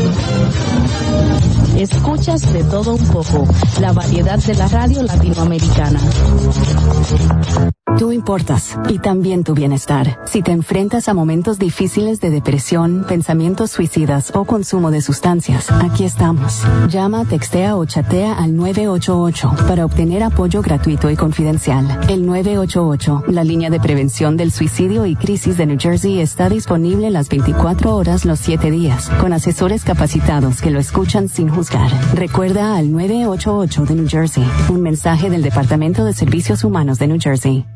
Escuchas De Todo Un Poco, la variedad de la radio latinoamericana. Tú importas, y también tu bienestar. Si te enfrentas a momentos difíciles de depresión, pensamientos suicidas o consumo de sustancias, aquí estamos. Llama, textea o chatea al nueve ocho ocho para obtener apoyo gratuito y confidencial. El nueve ocho ocho, la línea de prevención del suicidio y crisis de New Jersey, está disponible las veinticuatro horas los siete días, con asesores capacitados que lo escuchan sin juzgar. Recuerda al nueve ocho ocho de New Jersey, un mensaje del Departamento de Servicios Humanos de New Jersey.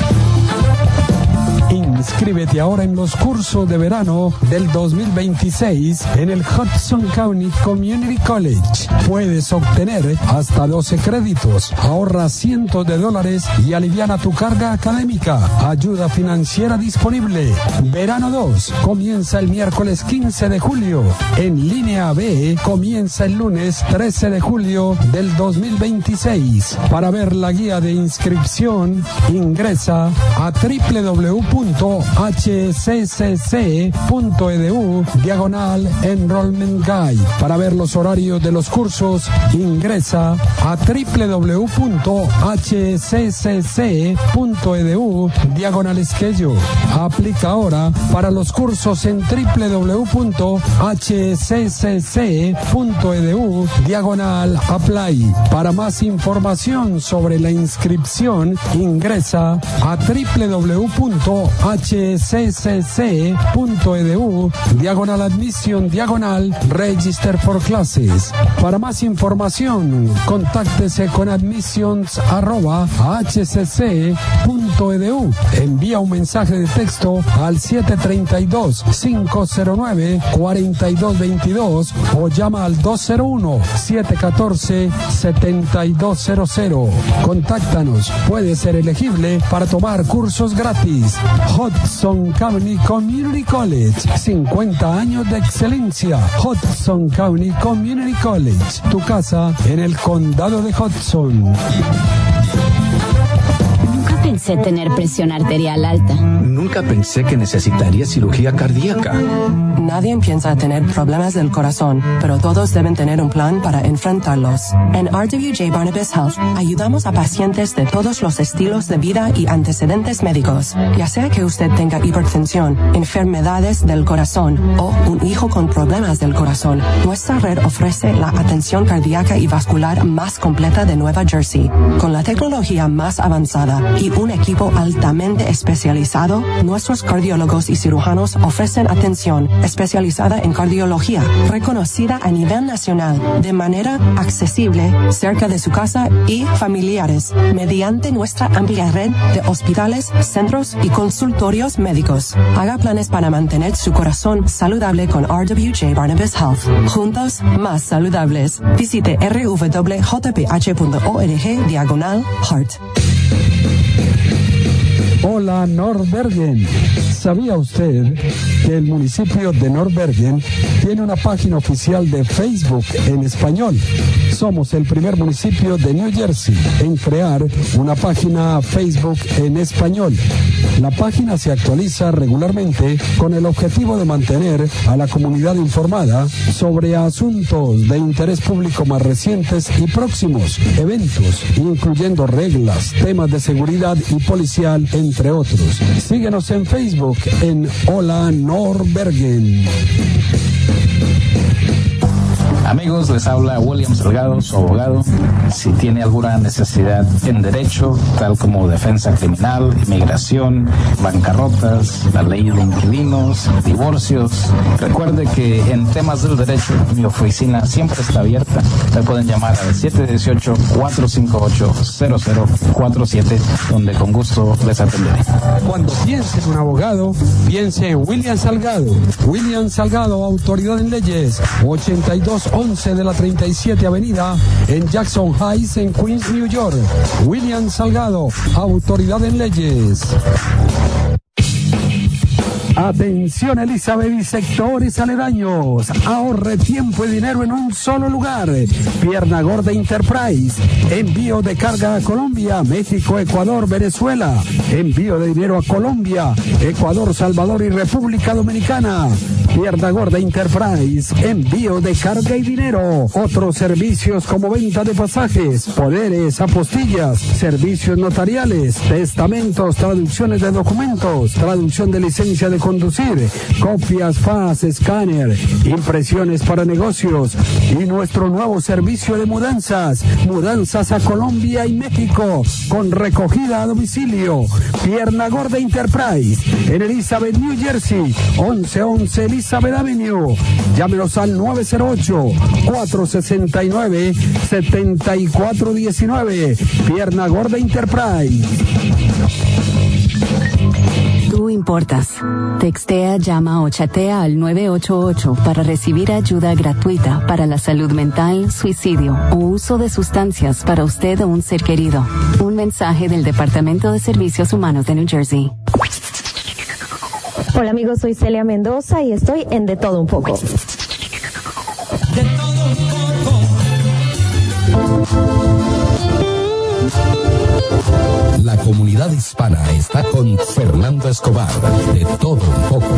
Inscríbete ahora en los cursos de verano del dos mil veintiséis en el Hudson County Community College. Puedes obtener hasta doce créditos, ahorra cientos de dólares y aliviana tu carga académica. Ayuda financiera disponible. Verano dos comienza el miércoles quince de julio. En línea B comienza el lunes trece de julio del dos mil veintiséis. Para ver la guía de inscripción, ingresa a doble u doble u doble u punto h c c c punto e d u diagonal Enrollment Guide. Para ver los horarios de los cursos, ingresa a doble u doble u doble u punto h c c c punto e d u diagonal Schedule. Aplica ahora para los cursos en doble u doble u doble u punto h c c c punto e d u diagonal Apply. Para más información sobre la inscripción, ingresa a doble u doble u doble u punto h c c c punto e d u diagonal Admission diagonal Register for Classes. Para más información, contáctese con admissions arroba h c c punto e d u. Envía un mensaje de texto al siete tres dos, cinco cero nueve, cuatro dos dos dos o llama al dos cero uno, siete uno cuatro, siete dos cero cero. Contáctanos, puede ser elegible para tomar cursos gratis. Hudson County Community College, cincuenta años de excelencia. Hudson County Community College, tu casa en el condado de Hudson. Nunca pensé tener presión arterial alta. Nunca pensé que necesitaría cirugía cardíaca. Nadie piensa tener problemas del corazón, pero todos deben tener un plan para enfrentarlos. En R W J Barnabas Health ayudamos a pacientes de todos los estilos de vida y antecedentes médicos. Ya sea que usted tenga hipertensión, enfermedades del corazón o un hijo con problemas del corazón, nuestra red ofrece la atención cardíaca y vascular más completa de Nueva Jersey, con la tecnología más avanzada y un un equipo altamente especializado, nuestros cardiólogos y cirujanos ofrecen atención especializada en cardiología, reconocida a nivel nacional, de manera accesible, cerca de su casa y familiares, mediante nuestra amplia red de hospitales, centros y consultorios médicos. Haga planes para mantener su corazón saludable con R W J Barnabas Health. Juntos, más saludables. Visite r w j p h punto org diagonal heart. Hola Nordbergen. ¿Sabía usted que el municipio de Nordbergen tiene una página oficial de Facebook en español? Somos el primer municipio de New Jersey en crear una página Facebook en español. La página se actualiza regularmente con el objetivo de mantener a la comunidad informada sobre asuntos de interés público más recientes y próximos, eventos, incluyendo reglas, temas de seguridad y policial, entre otros. Síguenos en Facebook en Hola Nordbergen. Amigos, les habla William Salgado, su abogado. Si tiene alguna necesidad en derecho, tal como defensa criminal, inmigración, bancarrotas, la ley de inquilinos, divorcios, recuerde que en temas del derecho mi oficina siempre está abierta. Me pueden llamar al siete uno ocho, cuatro cinco ocho, cero cero cuatro siete, donde con gusto les atenderé. Cuando piense en un abogado, piense en William Salgado. William Salgado, autoridad en leyes, ochenta y dos once de la treinta y siete Avenida en Jackson Heights, en Queens, New York. William Salgado, autoridad en leyes. Atención Elizabeth y sectores aledaños. Ahorre tiempo y dinero en un solo lugar. Pierna Gorda Enterprise. Envío de carga a Colombia, México, Ecuador, Venezuela. Envío de dinero a Colombia, Ecuador, Salvador y República Dominicana. Pierna Gorda Enterprise. Envío de carga y dinero. Otros servicios como venta de pasajes, poderes, apostillas, servicios notariales, testamentos, traducciones de documentos, traducción de licencia de conducir, copias, fax, escáner, impresiones para negocios y nuestro nuevo servicio de mudanzas, mudanzas a Colombia y México con recogida a domicilio. Pierna Gorda Enterprise en Elizabeth, New Jersey, once once Elizabeth Avenue. Llámenos al nueve cero ocho, cuatro seis nueve, siete cuatro uno nueve. Pierna Gorda Enterprise. Tú importas. Textea, llama o chatea al nueve ocho ocho para recibir ayuda gratuita para la salud mental, suicidio o uso de sustancias para usted o un ser querido. Un mensaje del Departamento de Servicios Humanos de New Jersey. Hola amigos, soy Celia Mendoza y estoy en De Todo Un Poco. De todo un poco. La comunidad hispana está con Fernando Escobar, De Todo Un Poco.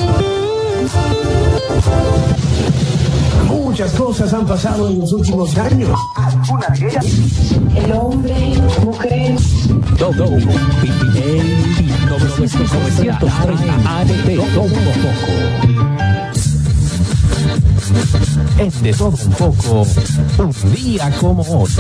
Muchas cosas han pasado en los últimos años. Una de ellas. El hombre, mujer. Todo un poco. novecientos treinta A D T. Todo un poco. Es De Todo Un Poco. Un día como hoy.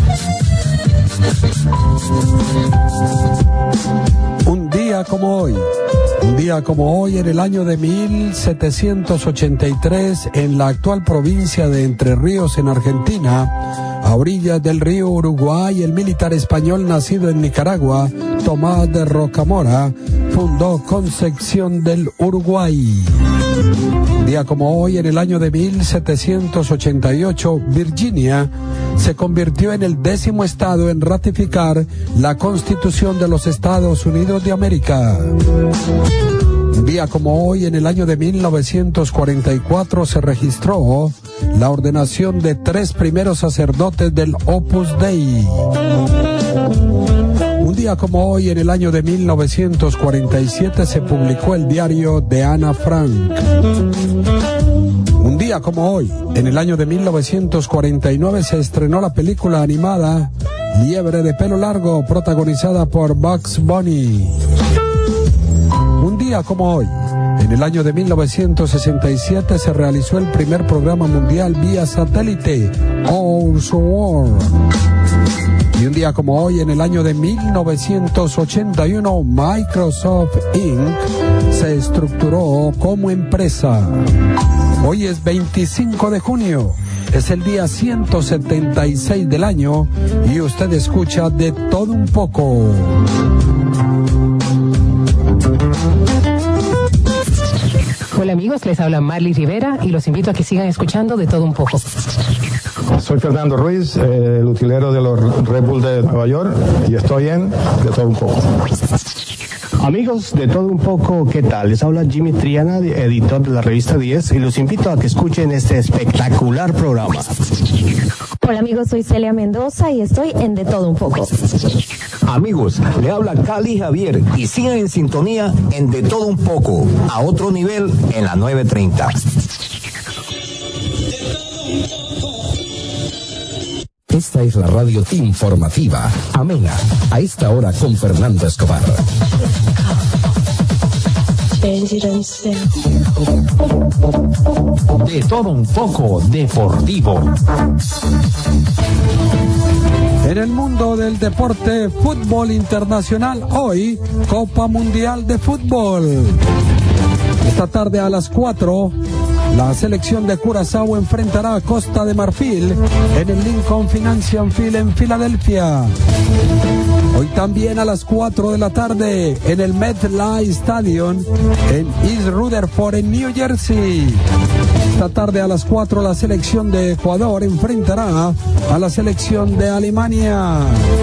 Un día como hoy. Un día como hoy, en el año de mil setecientos ochenta y tres, en la actual provincia de Entre Ríos, en Argentina, a orillas del río Uruguay, el militar español nacido en Nicaragua, Tomás de Rocamora, fundó Concepción del Uruguay. Un día como hoy, en el año de mil setecientos ochenta y ocho, Virginia se convirtió en el décimo estado en ratificar la Constitución de los Estados Unidos de América. Un día como hoy, en el año de mil novecientos cuarenta y cuatro, se registró la ordenación de tres primeros sacerdotes del Opus Dei. Un día como hoy, en el año de mil novecientos cuarenta y siete, se publicó el diario de Ana Frank. Un día como hoy, en el año de mil novecientos cuarenta y nueve, se estrenó la película animada Liebre de Pelo Largo, protagonizada por Bugs Bunny. Un día como hoy, en el año de mil novecientos sesenta y siete, se realizó el primer programa mundial vía satélite, Our World. Y un día como hoy, en el año de mil novecientos ochenta y uno, Microsoft incorporated se estructuró como empresa. Hoy es veinticinco de junio, es el día ciento setenta y seis del año y usted escucha De Todo Un Poco. Hola amigos, les habla Marley Rivera y los invito a que sigan escuchando De Todo Un Poco. Soy Fernando Ruiz, eh, el utilero de los Red Bull de Nueva York, y estoy en De Todo Un Poco. Amigos de Todo Un Poco, ¿qué tal? Les habla Jimmy Triana, editor de la revista diez, y los invito a que escuchen este espectacular programa. Hola amigos, soy Celia Mendoza y estoy en De Todo Un Poco. Amigos, le habla Cali Javier y sigan en sintonía en De Todo Un Poco, a otro nivel en la nueve treinta. Esta es la radio informativa, amena, a esta hora con Fernando Escobar. De Todo Un Poco Deportivo. En el mundo del deporte, fútbol internacional, hoy, Copa Mundial de Fútbol. Esta tarde a las cuatro, la selección de Curazao enfrentará a Costa de Marfil en el Lincoln Financial Field en Filadelfia. Hoy también a las cuatro de la tarde en el MetLife Stadium en East Rutherford en New Jersey. Esta tarde a las cuatro la selección de Ecuador enfrentará a la selección de Alemania.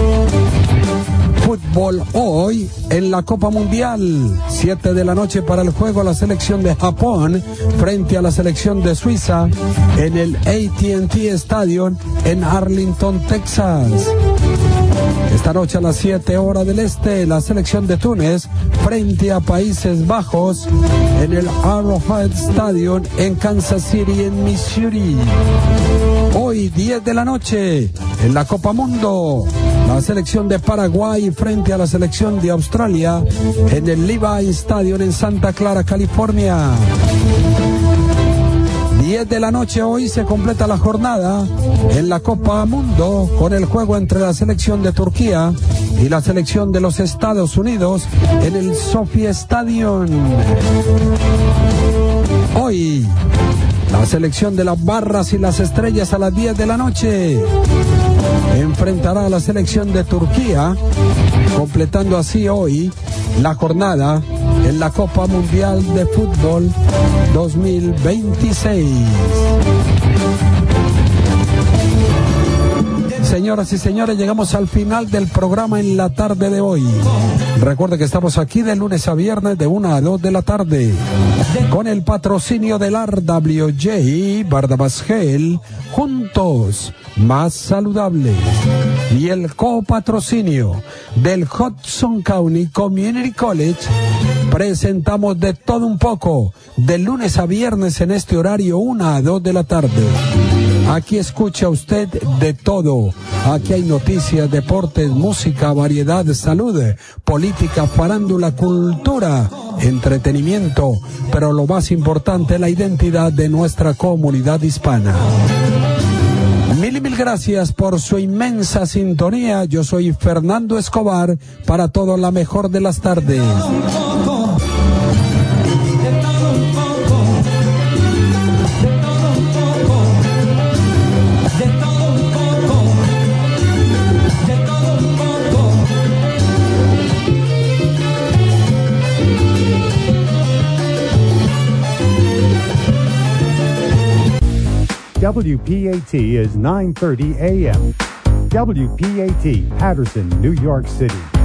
Fútbol hoy en la Copa Mundial, siete de la noche para el juego la selección de Japón frente a la selección de Suiza en el A T and T Stadium en Arlington, Texas. Esta noche a las siete horas del este, la selección de Túnez frente a Países Bajos en el Arrowhead Stadium en Kansas City, en Missouri. Hoy, diez de la noche, en la Copa Mundo, la selección de Paraguay frente a la selección de Australia en el Levi Stadium en Santa Clara, California. diez de la noche hoy se completa la jornada en la Copa Mundo con el juego entre la selección de Turquía y la selección de los Estados Unidos en el Sophie Stadium. Hoy, la selección de las Barras y las Estrellas a las diez de la noche enfrentará a la selección de Turquía, completando así hoy la jornada en la Copa Mundial de Fútbol dos mil veintiséis. Señoras y señores, llegamos al final del programa en la tarde de hoy. Recuerde que estamos aquí de lunes a viernes de una a dos de la tarde con el patrocinio del R W J Barnabas Gel, juntos más saludables, y el copatrocinio del Hudson County Community College. Presentamos De Todo Un Poco de lunes a viernes en este horario una a dos de la tarde. Aquí escucha usted de todo. Aquí hay noticias, deportes, música, variedad, salud, política, farándula, cultura, entretenimiento, pero lo más importante, la identidad de nuestra comunidad hispana. Mil y mil gracias por su inmensa sintonía. Yo soy Fernando Escobar, para todos la mejor de las tardes. W P A T is nine thirty A M. W P A T, Patterson, New York City.